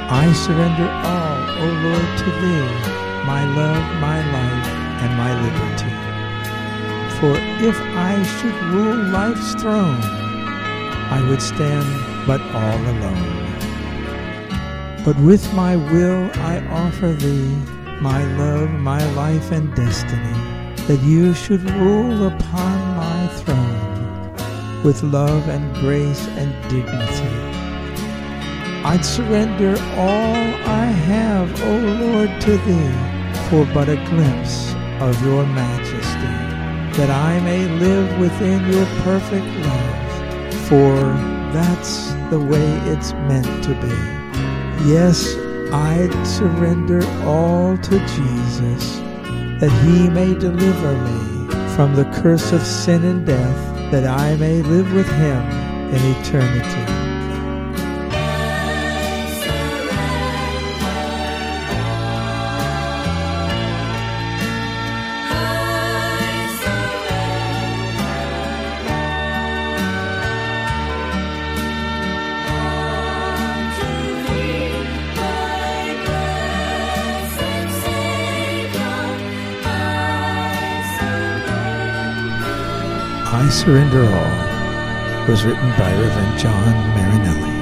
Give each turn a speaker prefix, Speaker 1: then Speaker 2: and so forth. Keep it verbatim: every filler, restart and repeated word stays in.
Speaker 1: I surrender all, O Lord, to Thee, my love, my life, and my liberty. For if I should rule life's throne, I would stand but all alone. But with my will I offer Thee my love, my life, and destiny, that You should rule upon my throne with love and grace and dignity. I'd surrender all I have, O Lord, to Thee, for but a glimpse of Your majesty, that I may live within Your perfect love, for that's the way it's meant to be. Yes, I'd surrender all to Jesus, that He may deliver me from the curse of sin and death, that I may live with Him in eternity. I Surrender All was written by Reverend John Marinelli.